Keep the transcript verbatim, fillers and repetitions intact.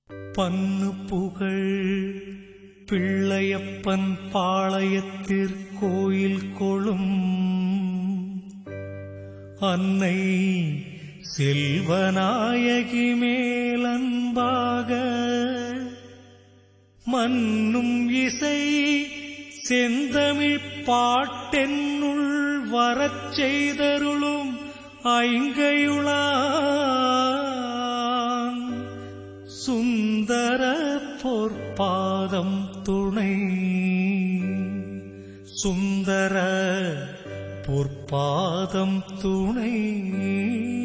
பன்னு புகழ் பிள்ளையப்பன் பாளையத்திற்கோயில் கொளும் அன்னை செல்வநாயகி மேலன்பாக மன்னும் இசை செந்தமிழ் பாட்டென்னுள் வரச் செய்தருளும் ஐங்கையுளான் சுந்தர பொற்பாதம் துணை சுந்தர பொற்பாதம் துணை